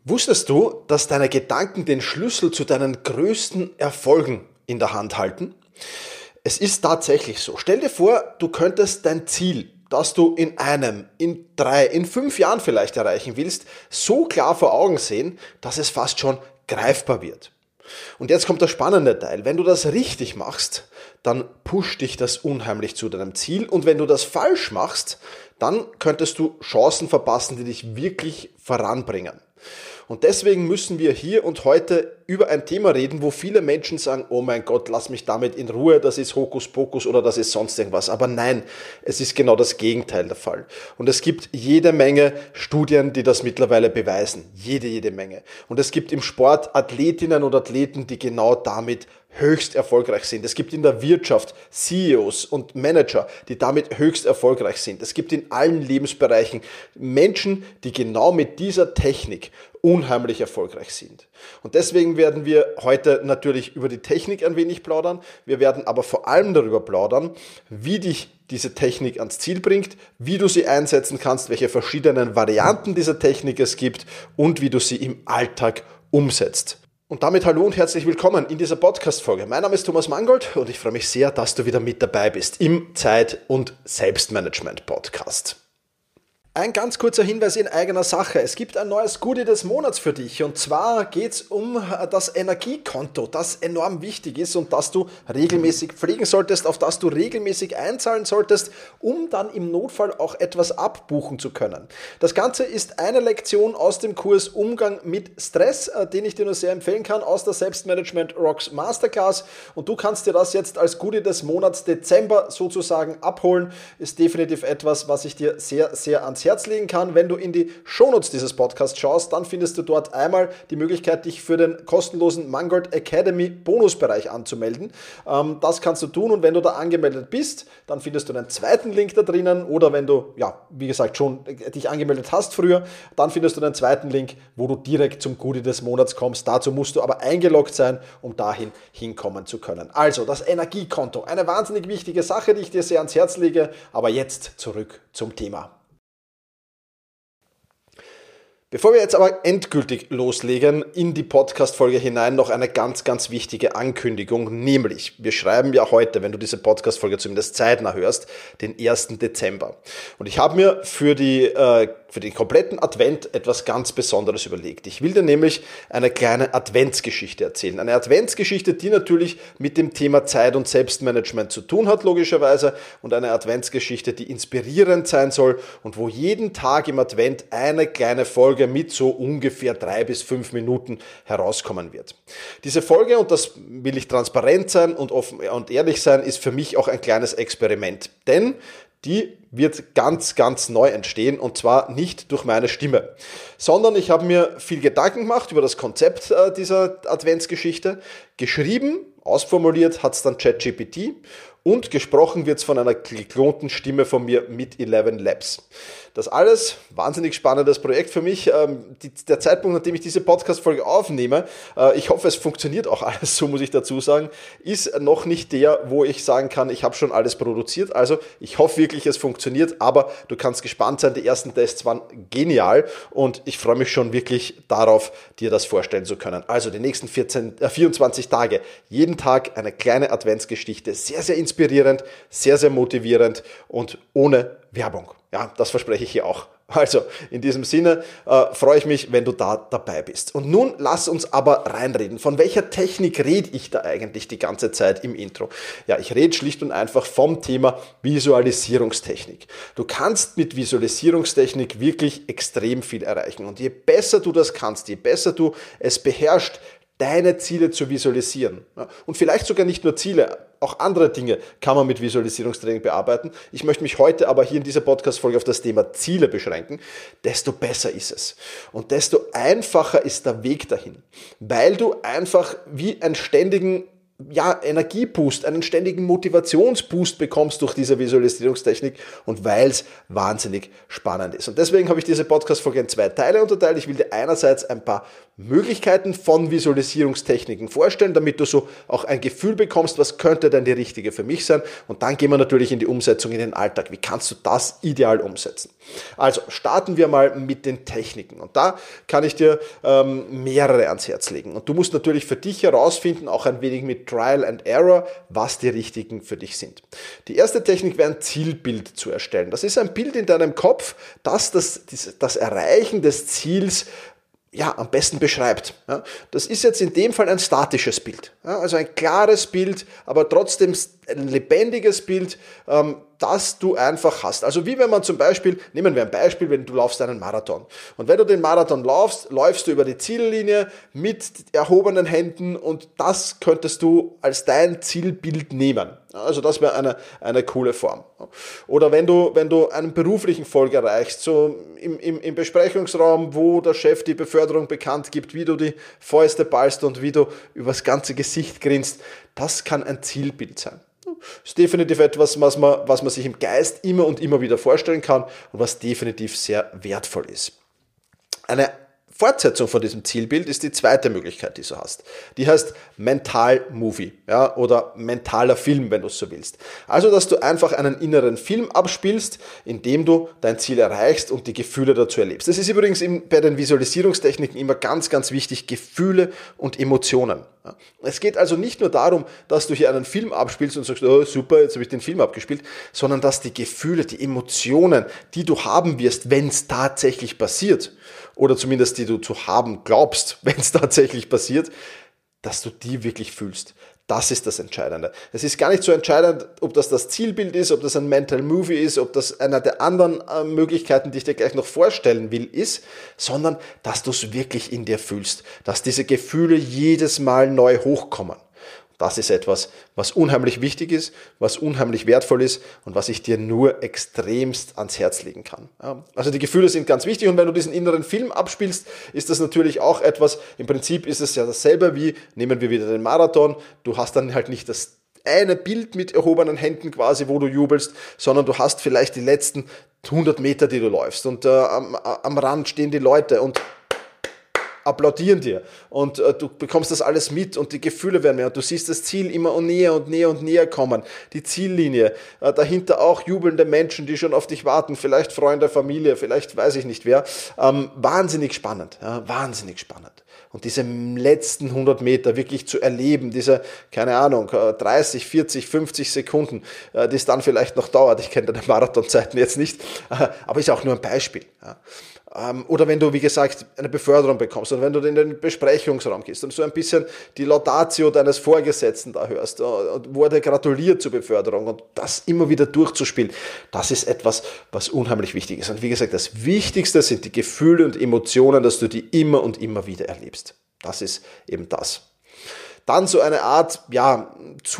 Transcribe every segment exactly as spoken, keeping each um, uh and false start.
Wusstest du, dass deine Gedanken den Schlüssel zu deinen größten Erfolgen in der Hand halten? Es ist tatsächlich so. Stell dir vor, du könntest dein Ziel, das du in einem, in drei, in fünf Jahren vielleicht erreichen willst, so klar vor Augen sehen, dass es fast schon greifbar wird. Und jetzt kommt der spannende Teil. Wenn du das richtig machst, dann pusht dich das unheimlich zu deinem Ziel. Und wenn du das falsch machst, dann könntest du Chancen verpassen, die dich wirklich voranbringen. Und deswegen müssen wir hier und heute über ein Thema reden, wo viele Menschen sagen, oh mein Gott, lass mich damit in Ruhe, das ist Hokuspokus oder das ist sonst irgendwas. Aber nein, es ist genau das Gegenteil der Fall. Und es gibt jede Menge Studien, die das mittlerweile beweisen. Jede, jede Menge. Und es gibt im Sport Athletinnen und Athleten, die genau damit höchst erfolgreich sind. Es gibt in der Wirtschaft C E Os und Manager, die damit höchst erfolgreich sind. Es gibt in allen Lebensbereichen Menschen, die genau mit dieser Technik unheimlich erfolgreich sind. Und deswegen werden wir heute natürlich über die Technik ein wenig plaudern. Wir werden aber vor allem darüber plaudern, wie dich diese Technik ans Ziel bringt, wie du sie einsetzen kannst, welche verschiedenen Varianten dieser Technik es gibt und wie du sie im Alltag umsetzt. Und damit hallo und herzlich willkommen in dieser Podcast-Folge. Mein Name ist Thomas Mangold und ich freue mich sehr, dass du wieder mit dabei bist im Zeit- und Selbstmanagement-Podcast. Ein ganz kurzer Hinweis in eigener Sache. Es gibt ein neues Goodie des Monats für dich und zwar geht es um das Energiekonto, das enorm wichtig ist und das du regelmäßig pflegen solltest, auf das du regelmäßig einzahlen solltest, um dann im Notfall auch etwas abbuchen zu können. Das Ganze ist eine Lektion aus dem Kurs Umgang mit Stress, den ich dir nur sehr empfehlen kann, aus der Selbstmanagement Rocks Masterclass, und du kannst dir das jetzt als Goodie des Monats Dezember sozusagen abholen. Ist definitiv etwas, was ich dir sehr, sehr ans Herz legen kann. Wenn du in die Shownotes dieses Podcasts schaust, dann findest du dort einmal die Möglichkeit, dich für den kostenlosen Mangold Academy Bonusbereich anzumelden. Das kannst du tun, und wenn du da angemeldet bist, dann findest du einen zweiten Link da drinnen, oder wenn du, ja, wie gesagt, schon dich angemeldet hast früher, dann findest du einen zweiten Link, wo du direkt zum Goodie des Monats kommst. Dazu musst du aber eingeloggt sein, um dahin hinkommen zu können. Also, das Energiekonto, eine wahnsinnig wichtige Sache, die ich dir sehr ans Herz lege, aber jetzt zurück zum Thema. Bevor wir jetzt aber endgültig loslegen in die Podcast-Folge hinein, noch eine ganz, ganz wichtige Ankündigung, nämlich wir schreiben ja heute, wenn du diese Podcast-Folge zumindest zeitnah hörst, den ersten Dezember. Und ich habe mir für die äh, für den kompletten Advent etwas ganz Besonderes überlegt. Ich will dir nämlich eine kleine Adventsgeschichte erzählen. Eine Adventsgeschichte, die natürlich mit dem Thema Zeit- und Selbstmanagement zu tun hat, logischerweise, und eine Adventsgeschichte, die inspirierend sein soll und wo jeden Tag im Advent eine kleine Folge mit so ungefähr drei bis fünf Minuten herauskommen wird. Diese Folge, und das will ich transparent sein und offen und ehrlich sein, ist für mich auch ein kleines Experiment. Denn die wird ganz, ganz neu entstehen, und zwar nicht durch meine Stimme, sondern ich habe mir viel Gedanken gemacht über das Konzept äh, dieser Adventsgeschichte. Geschrieben, ausformuliert hat es dann ChatGPT, und gesprochen wird es von einer geklonten Stimme von mir mit Eleven Labs. Das alles, wahnsinnig spannendes Projekt für mich. Ähm, die, der Zeitpunkt, an dem ich diese Podcast-Folge aufnehme, äh, ich hoffe, es funktioniert auch alles, so muss ich dazu sagen, ist noch nicht der, wo ich sagen kann, ich habe schon alles produziert. Also ich hoffe wirklich, es funktioniert, aber du kannst gespannt sein, die ersten Tests waren genial und ich freue mich schon wirklich darauf, dir das vorstellen zu können. Also die nächsten vierzehn, äh, vierundzwanzig Tage, jeden Tag eine kleine Adventsgeschichte, sehr, sehr inspirierend, sehr, sehr motivierend und ohne Werbung. Ja, das verspreche ich hier auch. Also, in diesem Sinne äh, freue ich mich, wenn du da dabei bist. Und nun lass uns aber reinreden. Von welcher Technik rede ich da eigentlich die ganze Zeit im Intro? Ja, ich rede schlicht und einfach vom Thema Visualisierungstechnik. Du kannst mit Visualisierungstechnik wirklich extrem viel erreichen. Und je besser du das kannst, je besser du es beherrschst, deine Ziele zu visualisieren. Und vielleicht sogar nicht nur Ziele, auch andere Dinge kann man mit Visualisierungstraining bearbeiten. Ich möchte mich heute aber hier in dieser Podcast-Folge auf das Thema Ziele beschränken. Desto besser ist es. Und desto einfacher ist der Weg dahin. Weil du einfach wie einen ständigen ja, Energieboost, einen ständigen Motivationsboost bekommst durch diese Visualisierungstechnik und weil es wahnsinnig spannend ist. Und deswegen habe ich diese Podcast-Folge in zwei Teile unterteilt. Ich will dir einerseits ein paar Möglichkeiten von Visualisierungstechniken vorstellen, damit du so auch ein Gefühl bekommst, was könnte denn die richtige für mich sein. Und dann gehen wir natürlich in die Umsetzung in den Alltag. Wie kannst du das ideal umsetzen? Also starten wir mal mit den Techniken. Und da kann ich dir ähm, mehrere ans Herz legen. Und du musst natürlich für dich herausfinden, auch ein wenig mit Trial and Error, was die richtigen für dich sind. Die erste Technik wäre ein Zielbild zu erstellen. Das ist ein Bild in deinem Kopf, das das, das Erreichen des Ziels ja, am besten beschreibt. Ja, das ist jetzt in dem Fall ein statisches Bild. Ja, also ein klares Bild, aber trotzdem ein lebendiges Bild, ähm, das du einfach hast. Also wie wenn man zum Beispiel, nehmen wir ein Beispiel, wenn du laufst einen Marathon. Und wenn du den Marathon laufst, läufst du über die Ziellinie mit erhobenen Händen und das könntest du als dein Zielbild nehmen. Also das wäre eine, eine coole Form. Oder wenn du, wenn du einen beruflichen Erfolg erreichst, so im, im, im Besprechungsraum, wo der Chef die Beförderung bekannt gibt, wie du die Fäuste ballst und wie du übers ganze Gesicht grinst, das kann ein Zielbild sein. Das ist definitiv etwas, was man, was man sich im Geist immer und immer wieder vorstellen kann und was definitiv sehr wertvoll ist. Eine Fortsetzung von diesem Zielbild ist die zweite Möglichkeit, die du hast. Die heißt Mental Movie, ja, oder mentaler Film, wenn du es so willst. Also, dass du einfach einen inneren Film abspielst, in dem du dein Ziel erreichst und die Gefühle dazu erlebst. Das ist übrigens bei den Visualisierungstechniken immer ganz, ganz wichtig, Gefühle und Emotionen. Es geht also nicht nur darum, dass du hier einen Film abspielst und sagst, oh super, jetzt habe ich den Film abgespielt, sondern dass die Gefühle, die Emotionen, die du haben wirst, wenn es tatsächlich passiert, oder zumindest die du zu haben glaubst, wenn es tatsächlich passiert, dass du die wirklich fühlst. Das ist das Entscheidende. Es ist gar nicht so entscheidend, ob das das Zielbild ist, ob das ein Mental Movie ist, ob das einer der anderen äh, Möglichkeiten, die ich dir gleich noch vorstellen will, ist, sondern dass du es wirklich in dir fühlst, dass diese Gefühle jedes Mal neu hochkommen. Das ist etwas, was unheimlich wichtig ist, was unheimlich wertvoll ist und was ich dir nur extremst ans Herz legen kann. Also die Gefühle sind ganz wichtig und wenn du diesen inneren Film abspielst, ist das natürlich auch etwas, im Prinzip ist es ja dasselbe wie, nehmen wir wieder den Marathon, du hast dann halt nicht das eine Bild mit erhobenen Händen quasi, wo du jubelst, sondern du hast vielleicht die letzten hundert Meter, die du läufst und äh, am, am Rand stehen die Leute und applaudieren dir und äh, du bekommst das alles mit und die Gefühle werden mehr und du siehst das Ziel immer und näher und näher und näher kommen, die Ziellinie, äh, dahinter auch jubelnde Menschen, die schon auf dich warten, vielleicht Freunde, Familie, vielleicht weiß ich nicht wer, ähm, wahnsinnig spannend, ja, wahnsinnig spannend. Und diese letzten hundert Meter wirklich zu erleben, diese, keine Ahnung, dreißig, vierzig, fünfzig Sekunden, die es dann vielleicht noch dauert. Ich kenne deine Marathonzeiten jetzt nicht, aber ist auch nur ein Beispiel. Oder wenn du, wie gesagt, eine Beförderung bekommst und wenn du in den Besprechungsraum gehst und so ein bisschen die Laudatio deines Vorgesetzten da hörst, wo er dir gratuliert zur Beförderung und das immer wieder durchzuspielen, das ist etwas, was unheimlich wichtig ist. Und wie gesagt, das Wichtigste sind die Gefühle und Emotionen, dass du die immer und immer wieder erlebst. Das ist eben das. Dann so eine Art ja,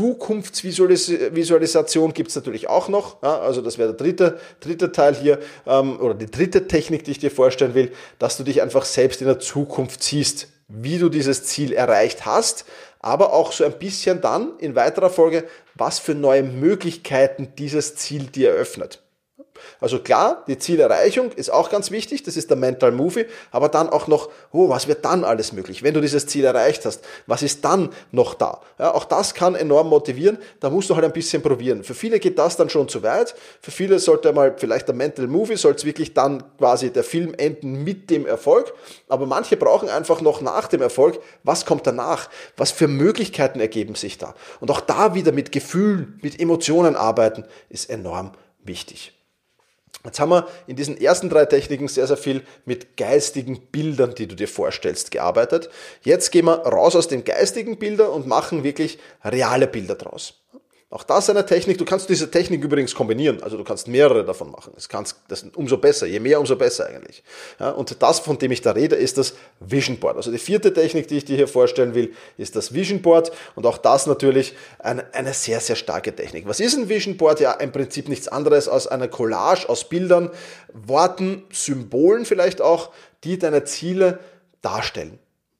Zukunftsvisualisation gibt es natürlich auch noch. Ja, also das wäre der dritte, dritte Teil hier ähm, oder die dritte Technik, die ich dir vorstellen will, dass du dich einfach selbst in der Zukunft siehst, wie du dieses Ziel erreicht hast, aber auch so ein bisschen dann in weiterer Folge, was für neue Möglichkeiten dieses Ziel dir eröffnet. Also klar, die Zielerreichung ist auch ganz wichtig, das ist der Mental Movie, aber dann auch noch, oh, was wird dann alles möglich, wenn du dieses Ziel erreicht hast, was ist dann noch da? Ja, auch das kann enorm motivieren, da musst du halt ein bisschen probieren. Für viele geht das dann schon zu weit, für viele sollte mal vielleicht der Mental Movie, soll es wirklich dann quasi der Film enden mit dem Erfolg, aber manche brauchen einfach noch nach dem Erfolg, was kommt danach, was für Möglichkeiten ergeben sich da? Und auch da wieder mit Gefühlen, mit Emotionen arbeiten, ist enorm wichtig. Jetzt haben wir in diesen ersten drei Techniken sehr, sehr viel mit geistigen Bildern, die du dir vorstellst, gearbeitet. Jetzt gehen wir raus aus den geistigen Bildern und machen wirklich reale Bilder draus. Auch das ist eine Technik. Du kannst diese Technik übrigens kombinieren. Also du kannst mehrere davon machen. Das kannst, das ist umso besser. Je mehr, umso besser eigentlich. Ja, und das, von dem ich da rede, ist das Vision Board. Also die vierte Technik, die ich dir hier vorstellen will, ist das Vision Board. Und auch das natürlich eine, eine sehr, sehr starke Technik. Was ist ein Vision Board? Ja, im Prinzip nichts anderes als eine Collage aus Bildern, Worten, Symbolen vielleicht auch, die deine Ziele darstellen.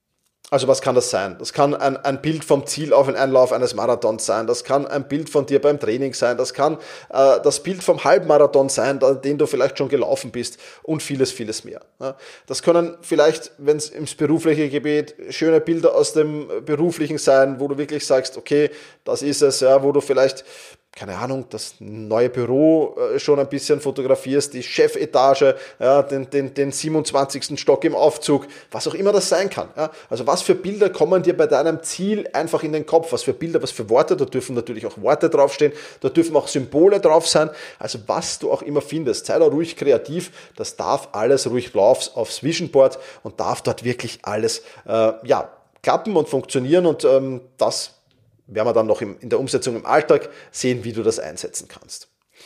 Also was kann das sein? Das kann ein, ein Bild vom Ziel auf den Einlauf eines Marathons sein, das kann ein Bild von dir beim Training sein, das kann äh, das Bild vom Halbmarathon sein, den du vielleicht schon gelaufen bist und vieles, vieles mehr. Ja. Das können vielleicht, wenn es ins berufliche geht, schöne Bilder aus dem Beruflichen sein, wo du wirklich sagst, okay, das ist es, ja, wo du vielleicht, keine Ahnung, das neue Büro äh, schon ein bisschen fotografierst, die Chefetage, ja, den, den, den siebenundzwanzigsten Stock im Aufzug, was auch immer das sein kann. Ja. Also was für Bilder kommen dir bei deinem Ziel einfach in den Kopf? Was für Bilder, was für Worte? Da dürfen natürlich auch Worte draufstehen, da dürfen auch Symbole drauf sein. Also was du auch immer findest, sei da ruhig kreativ, das darf alles ruhig aufs, aufs Vision Board und darf dort wirklich alles äh, ja, klappen und funktionieren und ähm, das werden wir dann noch in der Umsetzung im Alltag sehen, wie du das einsetzen kannst.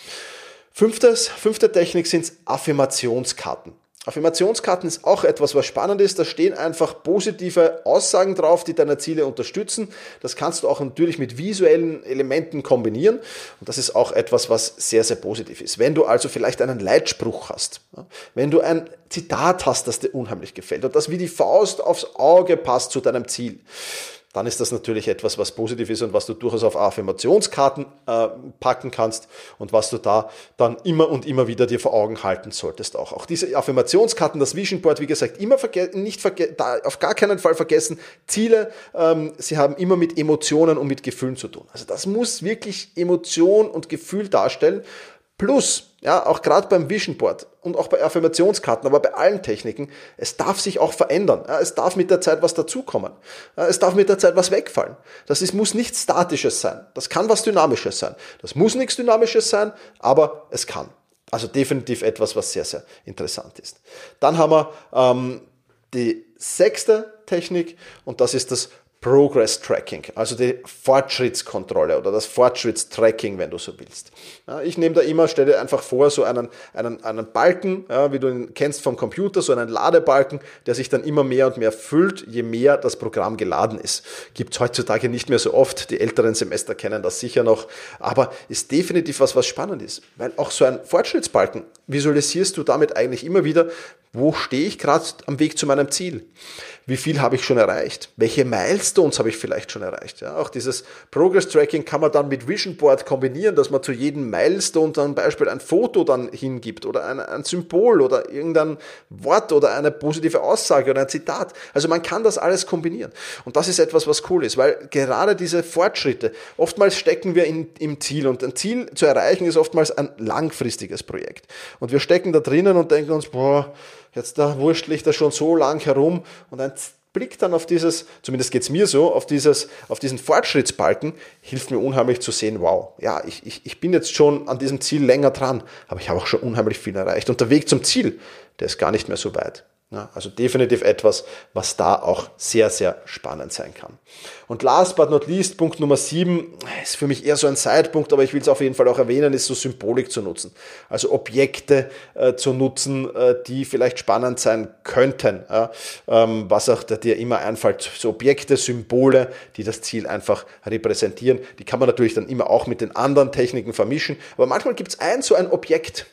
Fünftes, fünfte Technik sind Affirmationskarten. Affirmationskarten ist auch etwas, was spannend ist. Da stehen einfach positive Aussagen drauf, die deine Ziele unterstützen. Das kannst du auch natürlich mit visuellen Elementen kombinieren. Und das ist auch etwas, was sehr, sehr positiv ist. Wenn du also vielleicht einen Leitspruch hast, wenn du ein Zitat hast, das dir unheimlich gefällt und das wie die Faust aufs Auge passt zu deinem Ziel, dann ist das natürlich etwas, was positiv ist und was du durchaus auf Affirmationskarten äh, packen kannst und was du da dann immer und immer wieder dir vor Augen halten solltest auch. Auch diese Affirmationskarten, das Vision Board, wie gesagt, immer verge- nicht verge- da auf gar keinen Fall vergessen, Ziele, ähm, sie haben immer mit Emotionen und mit Gefühlen zu tun. Also das muss wirklich Emotion und Gefühl darstellen. Plus, ja, auch gerade beim Vision Board und auch bei Affirmationskarten, aber bei allen Techniken, es darf sich auch verändern. Ja, es darf mit der Zeit was dazukommen. Ja, es darf mit der Zeit was wegfallen. Das ist, muss nichts Statisches sein. Das kann was Dynamisches sein. Das muss nichts Dynamisches sein, aber es kann. Also definitiv etwas, was sehr, sehr interessant ist. Dann haben wir ähm, die sechste Technik und das ist das Progress Tracking, also die Fortschrittskontrolle oder das Fortschrittstracking, wenn du so willst. Ja, ich nehme da immer, stelle dir einfach vor, so einen, einen, einen Balken, ja, wie du ihn kennst vom Computer, so einen Ladebalken, der sich dann immer mehr und mehr füllt, je mehr das Programm geladen ist. Gibt es heutzutage nicht mehr so oft, die älteren Semester kennen das sicher noch, aber ist definitiv was, was spannend ist, weil auch so ein Fortschrittsbalken visualisierst du damit eigentlich immer wieder, wo stehe ich gerade am Weg zu meinem Ziel? Wie viel habe ich schon erreicht? Welche Milestones habe ich vielleicht schon erreicht? Ja, auch dieses Progress Tracking kann man dann mit Vision Board kombinieren, dass man zu jedem Milestone dann zum Beispiel ein Foto dann hingibt oder ein, ein Symbol oder irgendein Wort oder eine positive Aussage oder ein Zitat. Also man kann das alles kombinieren. Und das ist etwas, was cool ist, weil gerade diese Fortschritte, oftmals stecken wir in, im Ziel und ein Ziel zu erreichen ist oftmals ein langfristiges Projekt. Und wir stecken da drinnen und denken uns, boah, jetzt da wurschtel ich da schon so lang herum und ein Blick dann auf dieses, zumindest geht's mir so, auf dieses, auf diesen Fortschrittsbalken hilft mir unheimlich zu sehen, wow, ja, ich, ich, ich bin jetzt schon an diesem Ziel länger dran, aber ich habe auch schon unheimlich viel erreicht und der Weg zum Ziel, der ist gar nicht mehr so weit. Ja, also definitiv etwas, was da auch sehr, sehr spannend sein kann. Und last but not least, Punkt Nummer sieben, ist für mich eher so ein Sidepunkt, aber ich will es auf jeden Fall auch erwähnen, ist so Symbolik zu nutzen. Also Objekte äh, zu nutzen, äh, die vielleicht spannend sein könnten. Ja, ähm, was auch dir immer einfällt, so Objekte, Symbole, die das Ziel einfach repräsentieren. Die kann man natürlich dann immer auch mit den anderen Techniken vermischen. Aber manchmal gibt es ein so ein Objekt,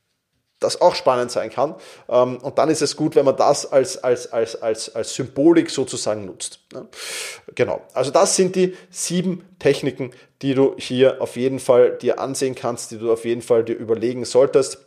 das auch spannend sein kann. Und dann ist es gut, wenn man das als, als, als, als, als Symbolik sozusagen nutzt. Genau. Also das sind die sieben Techniken, die du hier auf jeden Fall dir ansehen kannst, die du auf jeden Fall dir überlegen solltest,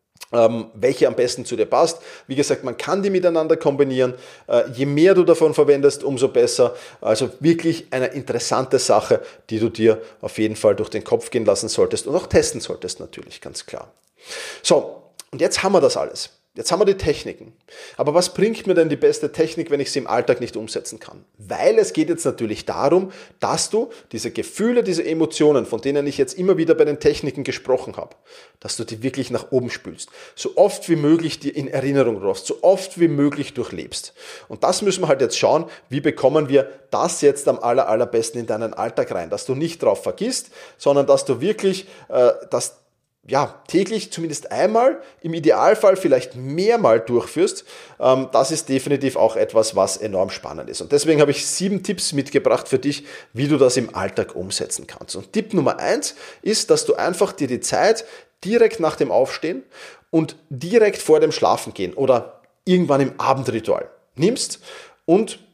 welche am besten zu dir passt. Wie gesagt, man kann die miteinander kombinieren. Je mehr du davon verwendest, umso besser. Also wirklich eine interessante Sache, die du dir auf jeden Fall durch den Kopf gehen lassen solltest und auch testen solltest natürlich, ganz klar. So, und jetzt haben wir das alles. Jetzt haben wir die Techniken. Aber was bringt mir denn die beste Technik, wenn ich sie im Alltag nicht umsetzen kann? Weil es geht jetzt natürlich darum, dass du diese Gefühle, diese Emotionen, von denen ich jetzt immer wieder bei den Techniken gesprochen habe, dass du die wirklich nach oben spülst. So oft wie möglich dir in Erinnerung rufst, so oft wie möglich durchlebst. Und das müssen wir halt jetzt schauen, wie bekommen wir das jetzt am aller, allerbesten in deinen Alltag rein. Dass du nicht drauf vergisst, sondern dass du wirklich äh, das ja, täglich zumindest einmal, im Idealfall vielleicht mehrmal durchführst, ähm, das ist definitiv auch etwas, was enorm spannend ist. Und deswegen habe ich sieben Tipps mitgebracht für dich, wie du das im Alltag umsetzen kannst. Und Tipp Nummer eins ist, dass du einfach dir die Zeit direkt nach dem Aufstehen und direkt vor dem Schlafengehen oder irgendwann im Abendritual nimmst und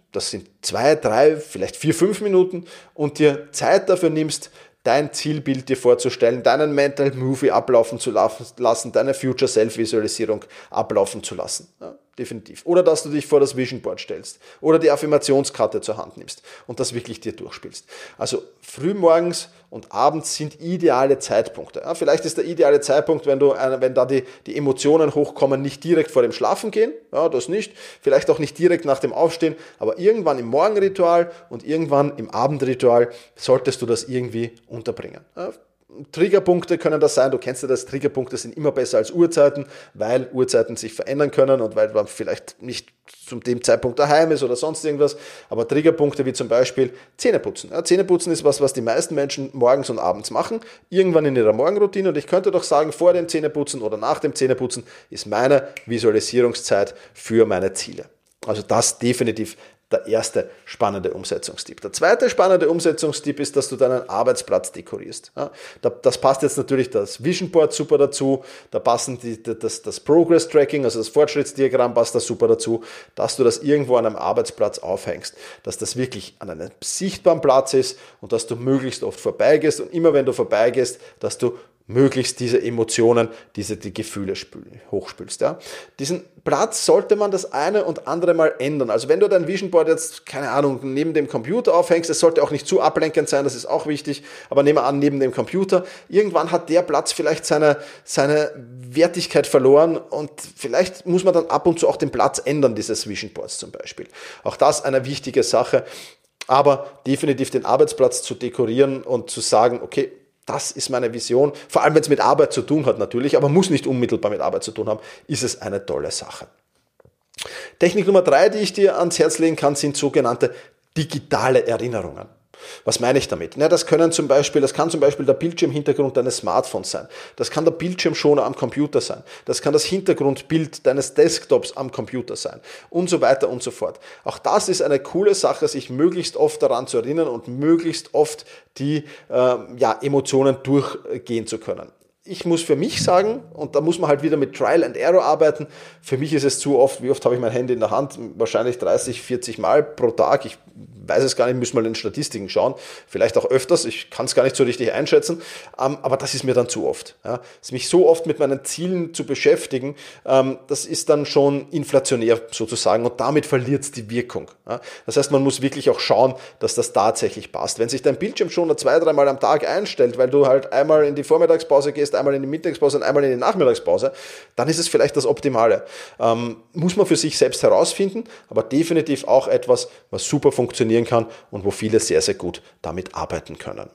das sind zwei, drei, vielleicht vier, fünf Minuten und dir Zeit dafür nimmst, dein Zielbild dir vorzustellen, deinen Mental Movie ablaufen zu lassen, deine Future Self-Visualisierung ablaufen zu lassen. Ja, definitiv. Oder dass du dich vor das Vision Board stellst oder die Affirmationskarte zur Hand nimmst und das wirklich dir durchspielst. Also frühmorgens und abends sind ideale Zeitpunkte. Ja, vielleicht ist der ideale Zeitpunkt, wenn du, wenn da die, die Emotionen hochkommen, nicht direkt vor dem Schlafengehen, ja, das nicht, vielleicht auch nicht direkt nach dem Aufstehen, aber irgendwann im Morgenritual und irgendwann im Abendritual solltest du das irgendwie unterbringen. Ja, Triggerpunkte können das sein, du kennst ja das, Triggerpunkte sind immer besser als Uhrzeiten, weil Uhrzeiten sich verändern können und weil man vielleicht nicht zu dem Zeitpunkt daheim ist oder sonst irgendwas, aber Triggerpunkte wie zum Beispiel Zähneputzen. Ja, Zähneputzen ist was, was die meisten Menschen morgens und abends machen, irgendwann in ihrer Morgenroutine, und ich könnte doch sagen, vor dem Zähneputzen oder nach dem Zähneputzen ist meine Visualisierungszeit für meine Ziele. Also das definitiv der erste spannende Umsetzungstipp. Der zweite spannende Umsetzungstipp ist, dass du deinen Arbeitsplatz dekorierst. Ja, das passt jetzt natürlich das Vision Board super dazu, da passen die, das, das Progress Tracking, also das Fortschrittsdiagramm passt da super dazu, dass du das irgendwo an einem Arbeitsplatz aufhängst, dass das wirklich an einem sichtbaren Platz ist und dass du möglichst oft vorbeigehst und immer wenn du vorbeigehst, dass du möglichst diese Emotionen, diese die Gefühle spülen, hochspülst. Ja. Diesen Platz sollte man das eine und andere Mal ändern. Also wenn du dein Vision Board jetzt, keine Ahnung, neben dem Computer aufhängst, es sollte auch nicht zu ablenkend sein, das ist auch wichtig, aber nehmen wir an, neben dem Computer, irgendwann hat der Platz vielleicht seine, seine Wertigkeit verloren und vielleicht muss man dann ab und zu auch den Platz ändern, dieses Vision Boards zum Beispiel. Auch das eine wichtige Sache, aber definitiv den Arbeitsplatz zu dekorieren und zu sagen, okay, das ist meine Vision, vor allem wenn es mit Arbeit zu tun hat natürlich, aber muss nicht unmittelbar mit Arbeit zu tun haben, ist es eine tolle Sache. Technik Nummer drei, die ich dir ans Herz legen kann, sind sogenannte digitale Erinnerungen. Was meine ich damit? Na, das können zum Beispiel, das kann zum Beispiel der Bildschirmhintergrund deines Smartphones sein. Das kann der Bildschirmschoner am Computer sein. Das kann das Hintergrundbild deines Desktops am Computer sein. Und so weiter und so fort. Auch das ist eine coole Sache, sich möglichst oft daran zu erinnern und möglichst oft die äh, ja, Emotionen durchgehen zu können. Ich muss für mich sagen, und da muss man halt wieder mit Trial and Error arbeiten, für mich ist es zu oft, wie oft habe ich mein Handy in der Hand? Wahrscheinlich dreißig, vierzig Mal pro Tag. Ich weiß es gar nicht, muss mal in den Statistiken schauen. Vielleicht auch öfters, ich kann es gar nicht so richtig einschätzen, aber das ist mir dann zu oft. Ja. Mich so oft mit meinen Zielen zu beschäftigen, das ist dann schon inflationär sozusagen und damit verliert es die Wirkung. Ja. Das heißt, man muss wirklich auch schauen, dass das tatsächlich passt. Wenn sich dein Bildschirm schon zwei, dreimal am Tag einstellt, weil du halt einmal in die Vormittagspause gehst, einmal in die Mittagspause und einmal in die Nachmittagspause, dann ist es vielleicht das Optimale. Ähm, muss man für sich selbst herausfinden, aber definitiv auch etwas, was super funktionieren kann und wo viele sehr, sehr gut damit arbeiten können.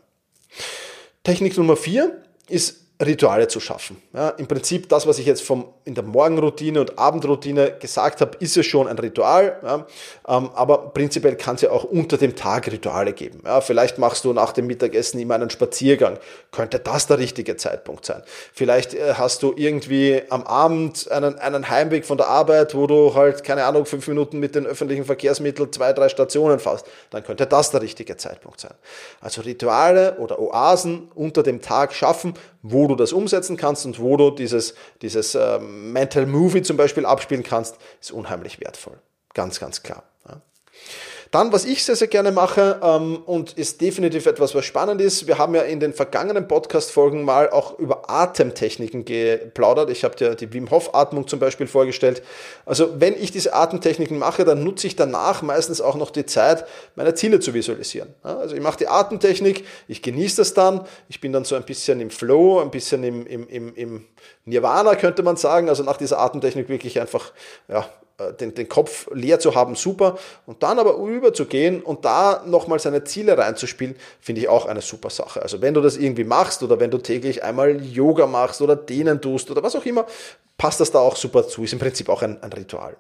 Technik Nummer vier ist Rituale zu schaffen. Ja, im Prinzip das, was ich jetzt vom, in der Morgenroutine und Abendroutine gesagt habe, ist ja schon ein Ritual, ja, ähm, aber prinzipiell kann es ja auch unter dem Tag Rituale geben. Ja, vielleicht machst du nach dem Mittagessen immer einen Spaziergang, könnte das der richtige Zeitpunkt sein. Vielleicht äh, hast du irgendwie am Abend einen, einen Heimweg von der Arbeit, wo du halt, keine Ahnung, fünf Minuten mit den öffentlichen Verkehrsmitteln zwei, drei Stationen fährst, dann könnte das der richtige Zeitpunkt sein. Also Rituale oder Oasen unter dem Tag schaffen, wo du das umsetzen kannst und wo du dieses, dieses äh, Mental Movie zum Beispiel abspielen kannst, ist unheimlich wertvoll. Ganz, ganz klar. Ja. Dann, was ich sehr, sehr gerne mache ähm, und ist definitiv etwas, was spannend ist, wir haben ja in den vergangenen Podcast-Folgen mal auch über Atemtechniken geplaudert. Ich habe dir die Wim Hof Atmung zum Beispiel vorgestellt. Also wenn ich diese Atemtechniken mache, dann nutze ich danach meistens auch noch die Zeit, meine Ziele zu visualisieren. Ja, also ich mache die Atemtechnik, ich genieße das dann, ich bin dann so ein bisschen im Flow, ein bisschen im, im, im, im Nirvana könnte man sagen, also nach dieser Atemtechnik wirklich einfach, ja, Den, den Kopf leer zu haben, super. Und dann aber überzugehen und da nochmal seine Ziele reinzuspielen, finde ich auch eine super Sache. Also wenn du das irgendwie machst oder wenn du täglich einmal Yoga machst oder dehnen tust oder was auch immer, passt das da auch super zu. Ist im Prinzip auch ein, ein Ritual.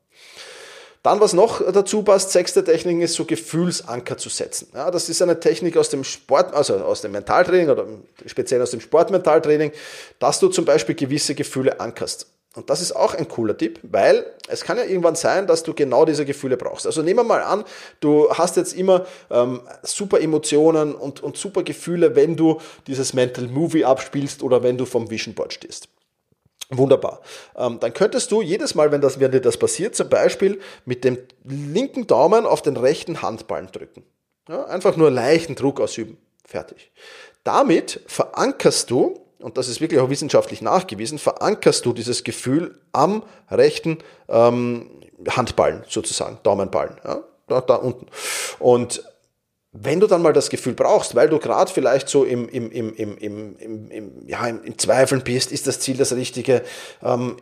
Dann, was noch dazu passt, sechste Technik ist, so Gefühlsanker zu setzen. Ja, das ist eine Technik aus dem Sport, also aus dem Mentaltraining oder speziell aus dem Sportmentaltraining, dass du zum Beispiel gewisse Gefühle ankerst. Und das ist auch ein cooler Tipp, weil es kann ja irgendwann sein, dass du genau diese Gefühle brauchst. Also nehmen wir mal an, du hast jetzt immer ähm, super Emotionen und, und super Gefühle, wenn du dieses Mental Movie abspielst oder wenn du vom Vision Board stehst. Wunderbar. Ähm, dann könntest du jedes Mal, wenn, das, wenn dir das passiert, zum Beispiel mit dem linken Daumen auf den rechten Handballen drücken. Ja, einfach nur leichten Druck ausüben. Fertig. Damit verankerst du, und das ist wirklich auch wissenschaftlich nachgewiesen, verankerst du dieses Gefühl am rechten ähm, Handballen sozusagen, Daumenballen, ja, da, da unten. Und wenn du dann mal das Gefühl brauchst, weil du gerade vielleicht so im, im, im, im, im, im, im, ja, im, im Zweifeln bist, ist das Ziel das Richtige, ähm,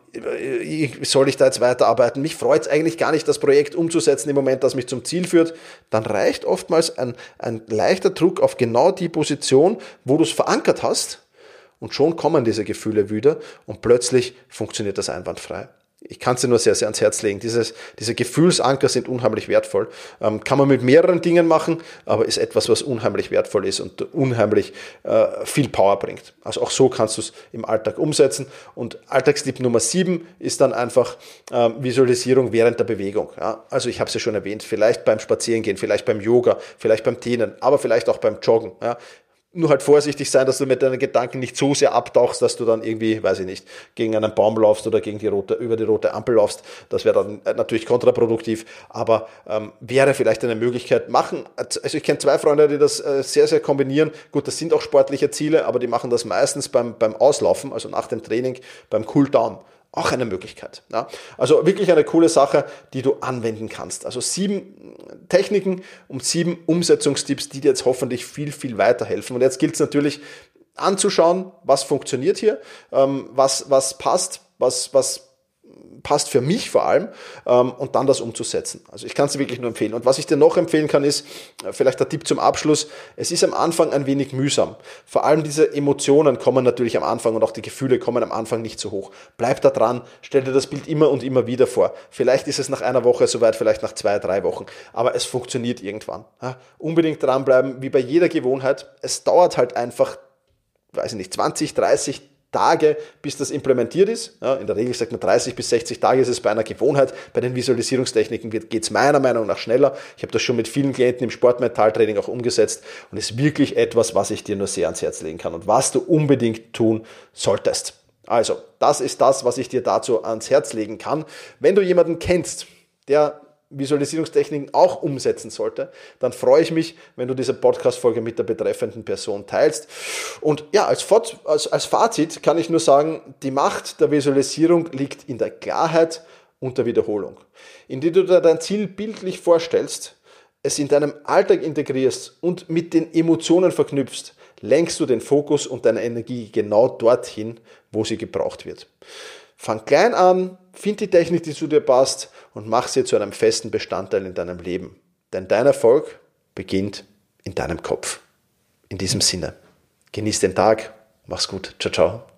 soll ich da jetzt weiterarbeiten, mich freut es eigentlich gar nicht, das Projekt umzusetzen im Moment, das mich zum Ziel führt, dann reicht oftmals ein, ein leichter Druck auf genau die Position, wo du es verankert hast, und schon kommen diese Gefühle wieder und plötzlich funktioniert das einwandfrei. Ich kann es dir nur sehr, sehr ans Herz legen. Dieses, diese Gefühlsanker sind unheimlich wertvoll. Ähm, kann man mit mehreren Dingen machen, aber ist etwas, was unheimlich wertvoll ist und unheimlich äh, viel Power bringt. Also auch so kannst du es im Alltag umsetzen. Und Alltagstipp Nummer sieben ist dann einfach äh, Visualisierung während der Bewegung. Ja? Also ich habe es ja schon erwähnt, vielleicht beim Spazierengehen, vielleicht beim Yoga, vielleicht beim Dehnen, aber vielleicht auch beim Joggen. Ja? Nur halt vorsichtig sein, dass du mit deinen Gedanken nicht so sehr abtauchst, dass du dann irgendwie, weiß ich nicht, gegen einen Baum laufst oder gegen die rote, über die rote Ampel laufst. Das wäre dann natürlich kontraproduktiv, aber ähm, wäre vielleicht eine Möglichkeit. Machen, also ich kenne zwei Freunde, die das äh, sehr, sehr kombinieren. Gut, das sind auch sportliche Ziele, aber die machen das meistens beim, beim Auslaufen, also nach dem Training, beim Cooldown. Auch eine Möglichkeit. Ja. Also wirklich eine coole Sache, die du anwenden kannst. Also sieben Techniken und sieben Umsetzungstipps, die dir jetzt hoffentlich viel, viel weiterhelfen. Und jetzt gilt es natürlich anzuschauen, was funktioniert hier, ähm, was, was passt, was, was passt für mich vor allem, ähm, und dann das umzusetzen. Also ich kann es dir wirklich nur empfehlen. Und was ich dir noch empfehlen kann, ist, äh, vielleicht der Tipp zum Abschluss, es ist am Anfang ein wenig mühsam. Vor allem diese Emotionen kommen natürlich am Anfang und auch die Gefühle kommen am Anfang nicht so hoch. Bleib da dran, stell dir das Bild immer und immer wieder vor. Vielleicht ist es nach einer Woche soweit, vielleicht nach zwei, drei Wochen, aber es funktioniert irgendwann. Ja, unbedingt dranbleiben, wie bei jeder Gewohnheit. Es dauert halt einfach, weiß ich nicht, zwanzig, dreißig Tage, bis das implementiert ist. Ja, in der Regel sagt man dreißig bis sechzig Tage ist es bei einer Gewohnheit. Bei den Visualisierungstechniken geht es meiner Meinung nach schneller. Ich habe das schon mit vielen Klienten im Sportmentaltraining auch umgesetzt und ist wirklich etwas, was ich dir nur sehr ans Herz legen kann und was du unbedingt tun solltest. Also, das ist das, was ich dir dazu ans Herz legen kann. Wenn du jemanden kennst, der Visualisierungstechniken auch umsetzen sollte, dann freue ich mich, wenn du diese Podcast-Folge mit der betreffenden Person teilst. Und ja, als, als, als Fazit kann ich nur sagen, die Macht der Visualisierung liegt in der Klarheit und der Wiederholung. Indem du dir dein Ziel bildlich vorstellst, es in deinem Alltag integrierst und mit den Emotionen verknüpfst, lenkst du den Fokus und deine Energie genau dorthin, wo sie gebraucht wird. Fang klein an, find die Technik, die zu dir passt und mach sie zu einem festen Bestandteil in deinem Leben. Denn dein Erfolg beginnt in deinem Kopf. In diesem Sinne, genieß den Tag, mach's gut, ciao, ciao.